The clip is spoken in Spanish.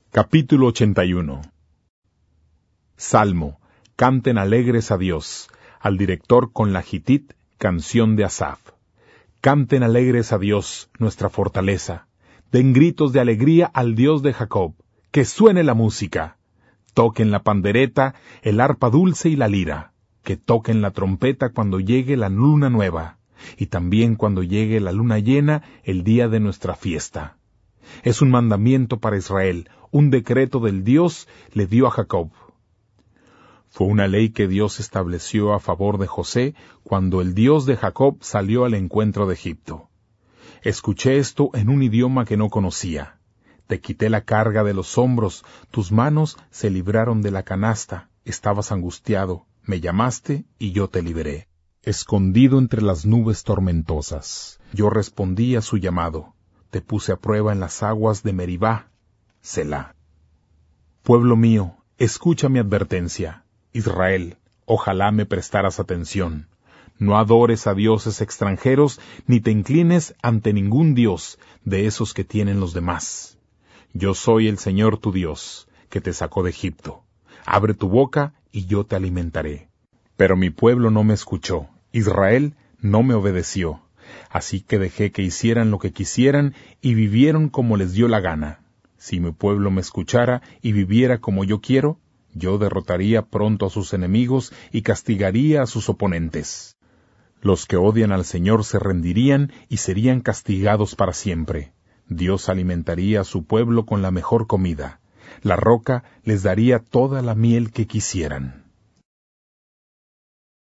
Capítulo 81. Salmo. Canten alegres a Dios. Al director con la Gitit, canción de Asaf. Canten alegres a Dios, nuestra fortaleza. Den gritos de alegría al Dios de Jacob. Que suene la música. Toquen la pandereta, el arpa dulce y la lira. Que toquen la trompeta cuando llegue la luna nueva. Y también cuando llegue la luna llena, el día de nuestra fiesta. Es un mandamiento para Israel, un decreto del Dios le dio a Jacob. Fue una ley que Dios estableció a favor de José cuando el Dios de Jacob salió al encuentro de Egipto. Escuché esto en un idioma que no conocía. Te quité la carga de los hombros, tus manos se libraron de la canasta, estabas angustiado, me llamaste y yo te liberé. Escondido entre las nubes tormentosas, yo respondí a su llamado. Te puse a prueba en las aguas de Meribá, Selah. Pueblo mío, escucha mi advertencia. Israel, ojalá me prestaras atención. No adores a dioses extranjeros, ni te inclines ante ningún dios de esos que tienen los demás. Yo soy el Señor tu Dios, que te sacó de Egipto. Abre tu boca y yo te alimentaré. Pero mi pueblo no me escuchó, Israel no me obedeció. Así que dejé que hicieran lo que quisieran y vivieron como les dio la gana. Si mi pueblo me escuchara y viviera como yo quiero, yo derrotaría pronto a sus enemigos y castigaría a sus oponentes. Los que odian al Señor se rendirían y serían castigados para siempre. Dios alimentaría a su pueblo con la mejor comida. La roca les daría toda la miel que quisieran.